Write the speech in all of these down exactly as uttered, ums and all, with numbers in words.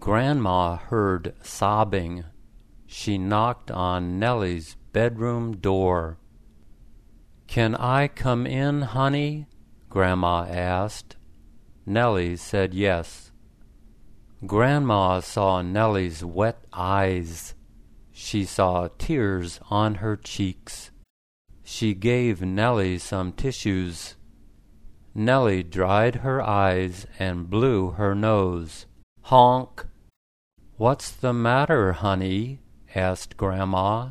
Grandma heard sobbing. She knocked on Nellie's bedroom door. "Can I come in, honey?" Grandma asked. Nellie said yes. Grandma saw Nellie's wet eyes. She saw tears on her cheeks. She gave Nellie some tissues. Nellie dried her eyes and blew her nose. Honk! "What's the matter, honey?" asked Grandma.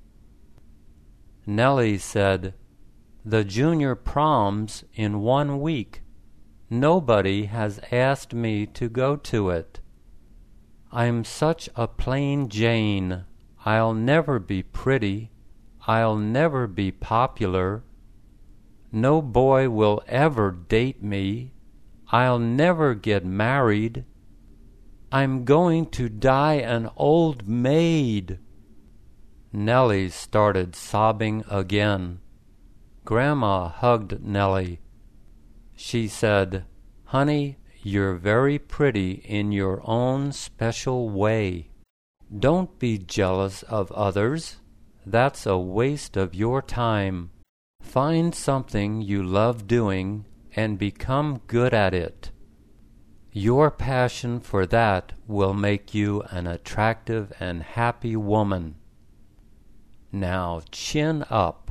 Nellie said, "The junior prom's in one week. Nobody has asked me to go to it. I'm such a plain Jane. I'll never be pretty. I'll never be popular. No boy will ever date me. I'll never get married. I'm going to die an old maid." Nellie started sobbing again. Grandma hugged Nellie. She said, "Honey, you're very pretty in your own special way. Don't be jealous of others. That's a waste of your time. Find something you love doing and become good at it. Your passion for that will make you an attractive and happy woman. Now chin up."